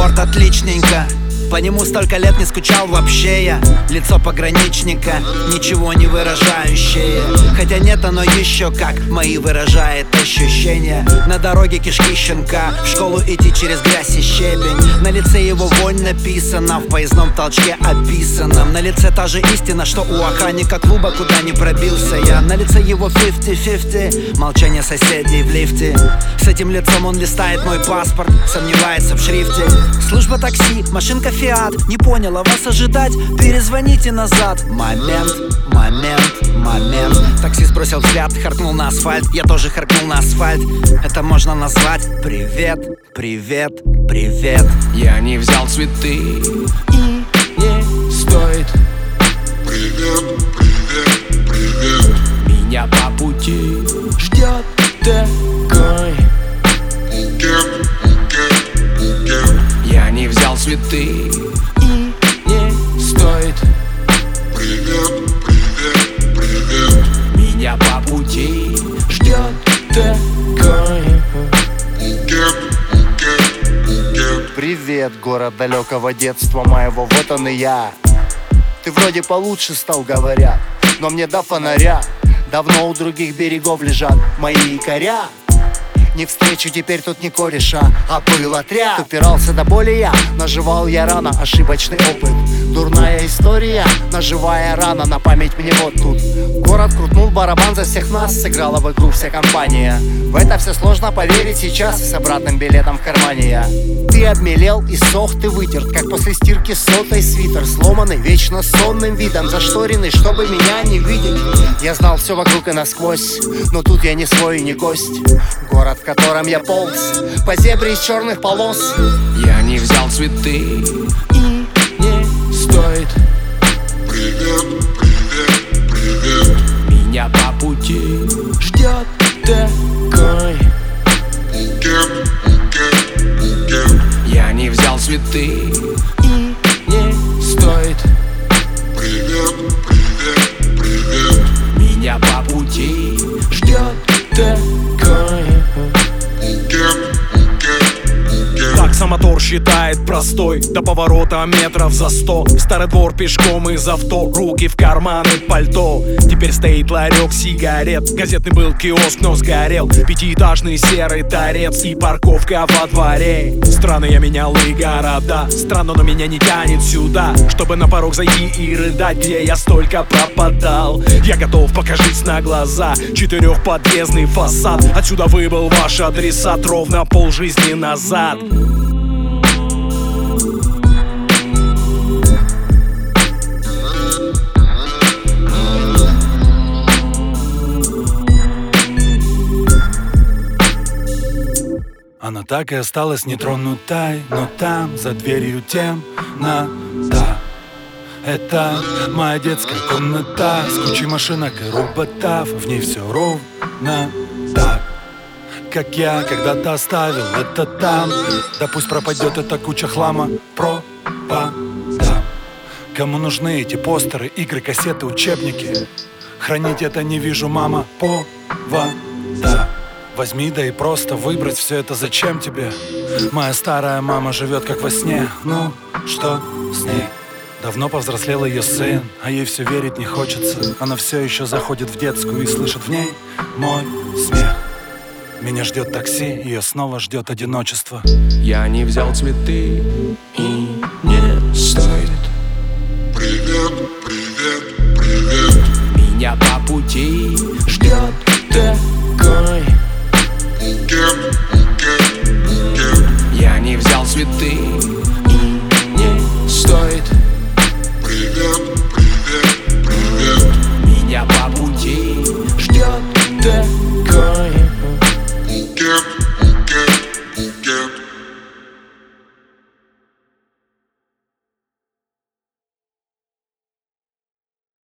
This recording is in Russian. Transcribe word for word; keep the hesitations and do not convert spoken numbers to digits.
Город отличненько, по нему столько лет не скучал вообще я. Лицо пограничника, ничего не выражающее. Хотя нет, оно еще как мои выражает ощущения. На дороге кишки щенка, в школу идти через грязь и щебень. На лице его вонь написана, в поездном толчке описанном. На лице та же истина, что у охранника клуба, куда не пробился я. На лице его фифти-фифти, молчание соседей в лифте. С этим лицом он листает мой паспорт, сомневается в шрифте. Служба такси, машинка Фиат, не поняла вас ожидать, перезвоните назад. Момент, момент, момент. Таксист бросил взгляд, харкнул на асфальт. Я тоже харкнул на асфальт. Это можно назвать привет, привет, привет. Я не взял цветы и не стоит. Привет, привет, привет. Меня по пути ждет такой Букет, букет, букет. Я не взял цветы и не стоит. Привет, привет, привет. Меня по пути ждет такой Букет, букет, букет. Привет, город далекого детства моего, вот он и я. Ты вроде получше стал, говорят, но мне до фонаря давно у других берегов лежат мои якоря. Не встречу теперь тут не кореша, а был отряд. Упирался до боли я, наживал я рано ошибочный опыт. Дурная история, наживая рано на память мне вот тут. Город крутнул барабан за всех нас, сыграла в игру вся компания. В это все сложно поверить сейчас, с обратным билетом в кармане я. Ты обмелел и сох, ты вытерт, как после стирки сотой свитер. Сломанный, вечно сонным видом, зашторенный, чтобы меня не видеть. Я знал все вокруг и насквозь, но тут я не свой и не гость. Город, в котором я полз по зебре из черных полос. Я не взял цветы и не стоит. Привет, привет, привет. Меня по пути ждет такой Букет, букет, букет. Я не взял цветы и не стоит. Привет, привет, привет. Меня по пути ждет такой Букет, букет, букет. Таксомотор считает простой, до поворота метров за сто. В старый двор пешком из авто, руки в карманы пальто. Теперь стоит ларек сигарет, газетный был киоск, но сгорел. Пятиэтажный серый торец и парковка во дворе. Странно, я менял и города, странно, но меня не тянет сюда, чтобы на порог зайти и рыдать, где я столько пропадал. Я готов покажись на глаза, четырехподъездный фасад. Отсюда выбыл ваш адресат ровно полжизни назад. Она так и осталась нетронутой, но там, за дверью темнота. Это моя детская комната с кучей машинок и роботов. В ней все ровно так, как я когда-то оставил это там. Да пусть пропадет эта куча хлама, пропадам. Кому нужны эти постеры, игры, кассеты, учебники? Хранить это не вижу, мама, повода. Возьми, да и просто выбрать все это зачем тебе? Моя старая мама живет как во сне. Ну, что с ней? Давно повзрослел ее сын, а ей все верить не хочется. Она все еще заходит в детскую и слышит в ней мой смех. Меня ждет такси, ее снова ждет одиночество. Я не взял цветы и не стоит. Привет, привет, привет. Меня по пути ждет такой